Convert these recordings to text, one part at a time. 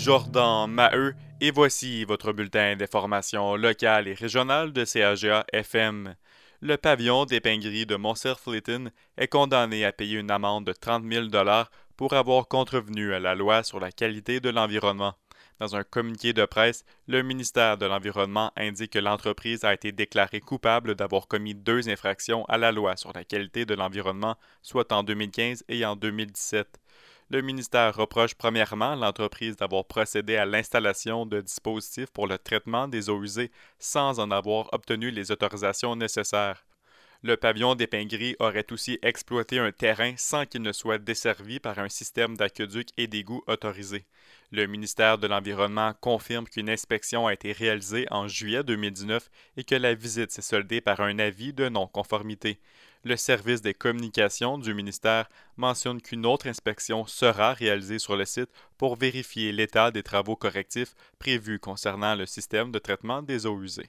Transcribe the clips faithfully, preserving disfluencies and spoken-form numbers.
Jordan Maheu et voici votre bulletin d'information locale et régionale de C A G A F M. Le pavillon d'épingerie de Montserrat-Fléton est condamné à payer une amende de trente mille dollars pour avoir contrevenu à la loi sur la qualité de l'environnement. Dans un communiqué de presse, le ministère de l'Environnement indique que l'entreprise a été déclarée coupable d'avoir commis deux infractions à la loi sur la qualité de l'environnement, soit en deux mille quinze et en deux mille dix-sept. Le ministère reproche premièrement à l'entreprise d'avoir procédé à l'installation de dispositifs pour le traitement des eaux usées sans en avoir obtenu les autorisations nécessaires. Le pavillon d'épingerie aurait aussi exploité un terrain sans qu'il ne soit desservi par un système d'aqueduc et d'égouts autorisé. Le ministère de l'Environnement confirme qu'une inspection a été réalisée en juillet deux mille dix-neuf et que la visite s'est soldée par un avis de non-conformité. Le service des communications du ministère mentionne qu'une autre inspection sera réalisée sur le site pour vérifier l'état des travaux correctifs prévus concernant le système de traitement des eaux usées.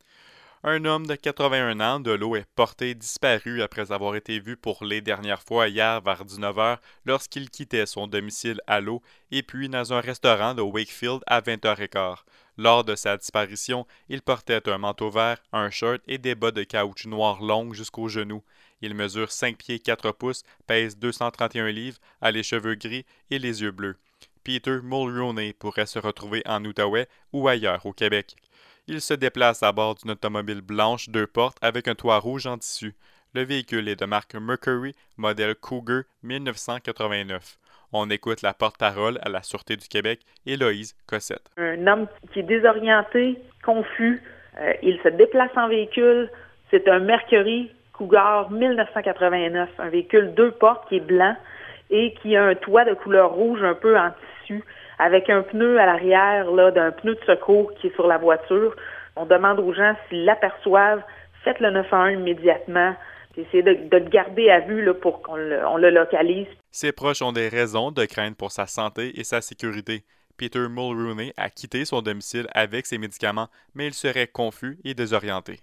Un homme de quatre-vingt-un ans de l'eau est porté disparu après avoir été vu pour les dernières fois hier vers dix-neuf heures lorsqu'il quittait son domicile à l'eau et puis dans un restaurant de Wakefield à vingt heures quinze. Lors de sa disparition, il portait un manteau vert, un shirt et des bas de caoutchouc noir longues jusqu'aux genoux. Il mesure cinq pieds quatre pouces, pèse deux cent trente et un livres, a les cheveux gris et les yeux bleus. Peter Mulroney pourrait se retrouver en Outaouais ou ailleurs au Québec. Il se déplace à bord d'une automobile blanche deux portes avec un toit rouge en tissu. Le véhicule est de marque Mercury, modèle Cougar mille neuf cent quatre-vingt-neuf. On écoute la porte-parole à la Sûreté du Québec, Héloïse Cossette. Un homme qui est désorienté, confus, euh, il se déplace en véhicule. C'est un Mercury Cougar mille neuf cent quatre-vingt-neuf, un véhicule deux portes qui est blanc et qui a un toit de couleur rouge un peu en tissu, avec un pneu à l'arrière là, d'un pneu de secours qui est sur la voiture. On demande aux gens s'ils l'aperçoivent, faites le neuf un un immédiatement. Essayez de, de le garder à vue là, pour qu'on le, on le localise. Ses proches ont des raisons de craindre pour sa santé et sa sécurité. Peter Mulroney a quitté son domicile avec ses médicaments, mais il serait confus et désorienté.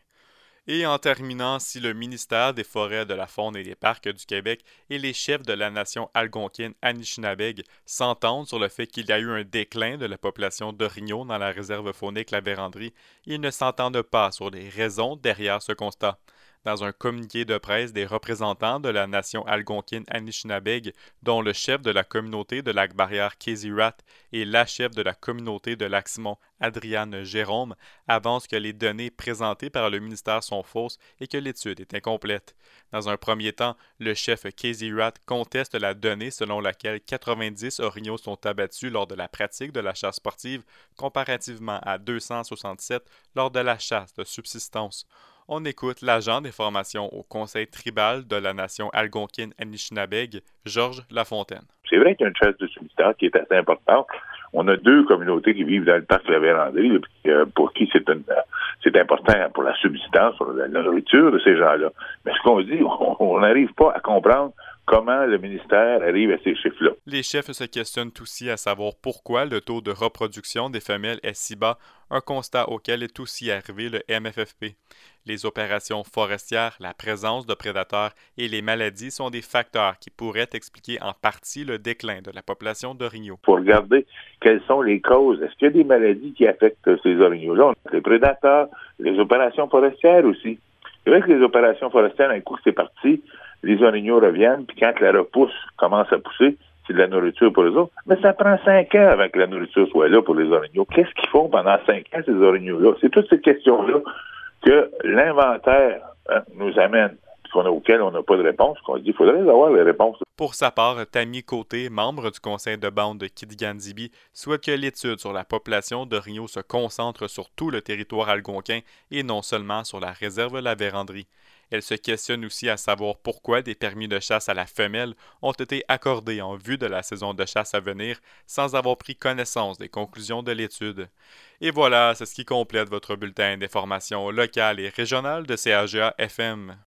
Et en terminant, si le ministère des Forêts, de la Faune et des Parcs du Québec et les chefs de la nation algonquine Anishinabeg s'entendent sur le fait qu'il y a eu un déclin de la population d'orignaux dans la réserve faunique La Vérandrie, ils ne s'entendent pas sur les raisons derrière ce constat. Dans un communiqué de presse, des représentants de la nation algonquine Anishinabeg, dont le chef de la communauté de Lac-Barrière Kézirat et la chef de la communauté de Lac-Simon, Adriane Jérôme, avancent que les données présentées par le ministère sont fausses et que l'étude est incomplète. Dans un premier temps, le chef Kézirat conteste la donnée selon laquelle quatre-vingt-dix orignaux sont abattus lors de la pratique de la chasse sportive, comparativement à deux cent soixante-sept lors de la chasse de subsistance. On écoute l'agent des formations au Conseil tribal de la nation algonquine Anishinabeg, Georges Lafontaine. C'est vrai qu'il y a une chasse de subsistance qui est assez importante. On a deux communautés qui vivent dans le parc de la Vérandrie, pour qui c'est, une, c'est important pour la subsistance, pour la nourriture de ces gens-là. Mais ce qu'on dit, on n'arrive pas à comprendre comment le ministère arrive à ces chiffres-là. Les chefs se questionnent aussi à savoir pourquoi le taux de reproduction des femelles est si bas, un constat auquel est aussi arrivé le M F F P. Les opérations forestières, la présence de prédateurs et les maladies sont des facteurs qui pourraient expliquer en partie le déclin de la population d'orignaux. Il faut regarder quelles sont les causes. Est-ce qu'il y a des maladies qui affectent ces orignaux-là? Les prédateurs, les opérations forestières aussi. C'est vrai que les opérations forestières, un coup que c'est parti, les orignaux reviennent, puis quand la repousse commence à pousser, c'est de la nourriture pour les autres. Mais ça prend cinq ans avant que la nourriture soit là pour les orignaux. Qu'est-ce qu'ils font pendant cinq ans, ces orignaux-là? C'est toutes ces questions-là que l'inventaire hein, nous amène, auxquelles on n'a pas de réponse, qu'on se dit qu'il faudrait avoir les réponses. Pour sa part, Tammy Côté, membre du conseil de bande de Kidigandibi, souhaite que l'étude sur la population d'orignaux se concentre sur tout le territoire algonquin et non seulement sur la réserve La Vérandrie. Elle se questionne aussi à savoir pourquoi des permis de chasse à la femelle ont été accordés en vue de la saison de chasse à venir sans avoir pris connaissance des conclusions de l'étude. Et voilà, c'est ce qui complète votre bulletin d'information locale et régionale de C A G A F M.